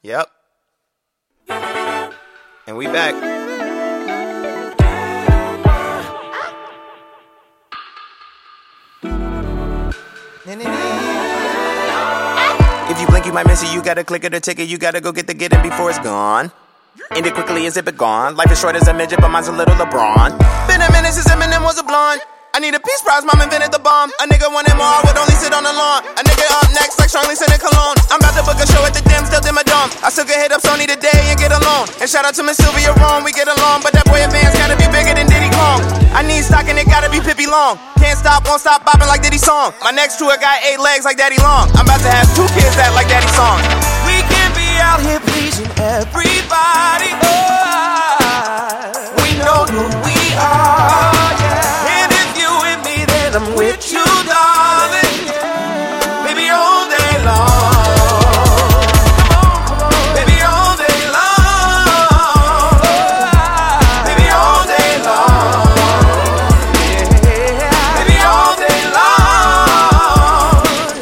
Yep. And we back. If you blink, you might miss it. You gotta click it or ticket. You gotta go get it before it's gone. End it quickly and zip it gone. Life is short as a midget, but mine's a little LeBron. Been a minute since Eminem was a blonde. I need a Peace Prize, mom invented the bomb. A nigga wanted more, would only sit on the lawn. A nigga up next like strongly scented cologne. I'm about to book a show at the Dim, still dim a dome. I still can hit up Sony today and get alone. And shout out to Miss Sylvia Rome, we get along. But that boy advance gotta be bigger than Diddy Kong. I need stock and it gotta be Pippi Long. Can't stop, won't stop bopping like Diddy song. My next tour got 8 legs like Daddy Long. I'm about to have 2 kids that like Daddy song. We can't be out here pleasing everybody. We know who we are. I'm with you, darling, baby, all day long. Baby, all day long. Baby, all day long. Baby, all day long.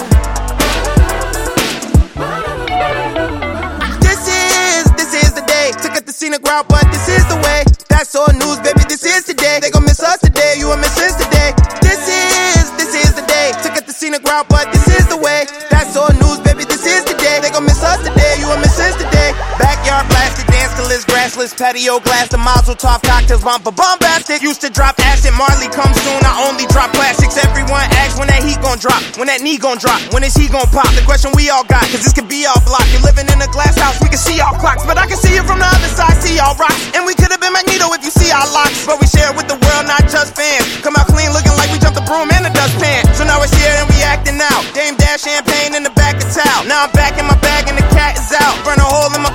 This is the day. Took up the scenic route, but this is the way. That's all news, baby, this is today. They gon' miss us today, you will miss us today. This is the day. Took up the scenic route, but this is the way. That's all news, baby, this is the day. They gon' miss us today, you will miss us today. Backyard blasted, dance till it's grassless. Patio glass, the Mazel Tov cocktails, bumper bombastic. Used to drop acid, Marley come soon, I only drop classics. Everyone asks when that heat gon' drop, when that knee gon' drop, when is he gon' pop? The question we all got, cause this could be our block. You're living in a glass house, we can see all clocks, but I can see it from the other side, see all rocks. And we could've been Magneto if you see our locks, but we share it with the world, not just fans. Come out clean, looking like we jumped the broom in the dustpan. So now it's here and we acting out. Dame Dash champagne in the back of towel. Now I'm back in my bag and the cat is out. Burn a hole in my